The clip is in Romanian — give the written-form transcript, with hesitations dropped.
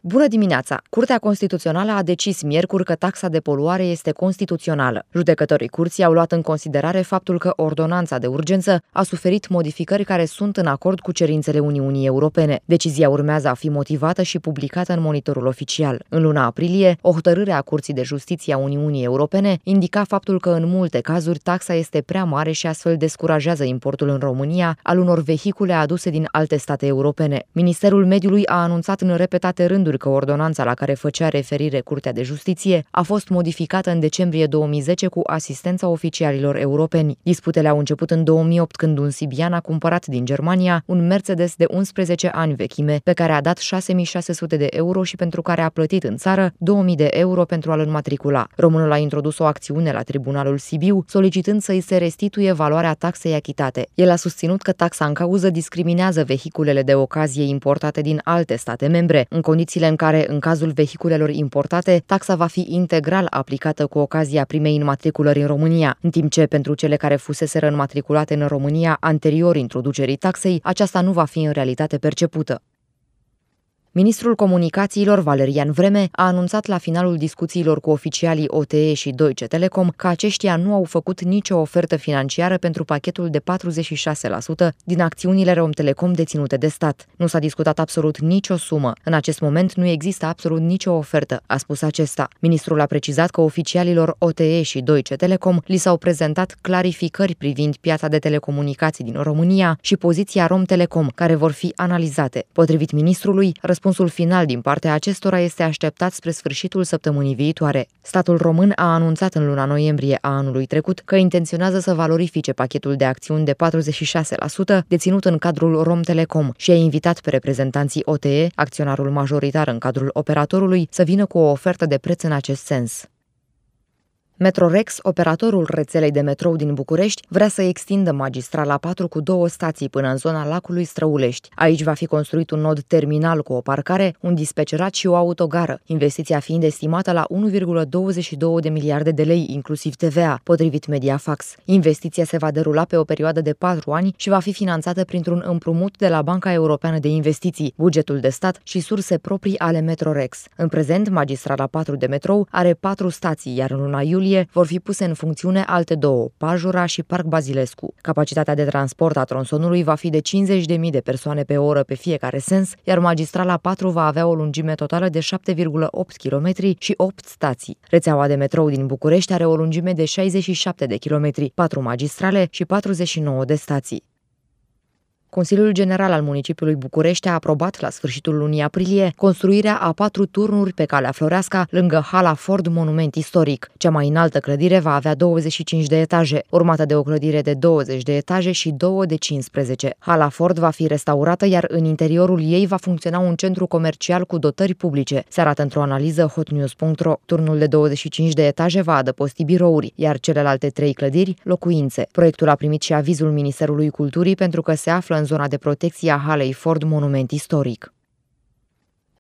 Bună dimineața! Curtea Constituțională a decis miercuri că taxa de poluare este constituțională. Judecătorii curții au luat în considerare faptul că ordonanța de urgență a suferit modificări care sunt în acord cu cerințele Uniunii Europene. Decizia urmează a fi motivată și publicată în Monitorul Oficial. În luna aprilie, o hotărâre a Curții de Justiție a Uniunii Europene indica faptul că în multe cazuri taxa este prea mare și astfel descurajează importul în România al unor vehicule aduse din alte state europene. Ministerul Mediului a anunțat în repetate rânduri că ordonanța la care făcea referire Curtea de Justiție a fost modificată în decembrie 2010 cu asistența oficialilor europeni. Disputele au început în 2008 când un sibian a cumpărat din Germania un Mercedes de 11 ani vechime, pe care a dat 6.600 de euro și pentru care a plătit în țară 2.000 de euro pentru a-l înmatricula. Românul a introdus o acțiune la Tribunalul Sibiu, solicitând să îi se restituie valoarea taxei achitate. El a susținut că taxa în cauză discriminează vehiculele de ocazie importate din alte state membre, în condițiile în care, în cazul vehiculelor importate, taxa va fi integral aplicată cu ocazia primei înmatriculări în România, în timp ce pentru cele care fuseseră înmatriculate în România anterior introducerii taxei, aceasta nu va fi în realitate percepută. Ministrul Comunicațiilor, Valerian Vreme, a anunțat la finalul discuțiilor cu oficialii OTE și Deutsche Telekom că aceștia nu au făcut nicio ofertă financiară pentru pachetul de 46% din acțiunile Romtelecom deținute de stat. Nu s-a discutat absolut nicio sumă. În acest moment nu există absolut nicio ofertă, a spus acesta. Ministrul a precizat că oficialilor OTE și Deutsche Telekom li s-au prezentat clarificări privind piața de telecomunicații din România și poziția Romtelecom, care vor fi analizate. Potrivit ministrului, răspunsul final din partea acestora este așteptat spre sfârșitul săptămânii viitoare. Statul român a anunțat în luna noiembrie a anului trecut că intenționează să valorifice pachetul de acțiuni de 46% deținut în cadrul Romtelecom și a invitat pe reprezentanții OTE, acționarul majoritar în cadrul operatorului, să vină cu o ofertă de preț în acest sens. Metrorex, operatorul rețelei de metrou din București, vrea să extindă magistrala 4 cu 2 stații până în zona lacului Străulești. Aici va fi construit un nod terminal cu o parcare, un dispecerat și o autogară, investiția fiind estimată la 1,22 de miliarde de lei, inclusiv TVA, potrivit Mediafax. Investiția se va derula pe o perioadă de 4 ani și va fi finanțată printr-un împrumut de la Banca Europeană de Investiții, bugetul de stat și surse proprii ale Metrorex. În prezent, magistrala 4 de metrou are 4 stații, iar în luna iulie vor fi puse în funcțiune alte 2, Pajura și Parc Bazilescu. Capacitatea de transport a tronsonului va fi de 50.000 de persoane pe oră pe fiecare sens, iar magistrala 4 va avea o lungime totală de 7,8 km și 8 stații. Rețeaua de metrou din București are o lungime de 67 de km, 4 magistrale și 49 de stații. Consiliul General al Municipiului București a aprobat la sfârșitul lunii aprilie construirea a 4 turnuri pe Calea Floreasca, lângă Hala Ford, monument istoric. Cea mai înaltă clădire va avea 25 de etaje, urmată de o clădire de 20 de etaje și 2 de 15. Hala Ford va fi restaurată, iar în interiorul ei va funcționa un centru comercial cu dotări publice, se arată într-o analiză hotnews.ro. Turnul de 25 de etaje va adăposti birouri, iar celelalte 3 clădiri, locuințe. Proiectul a primit și avizul Ministerului Culturii pentru că se află în zona de protecție a Halei Ford, monument istoric.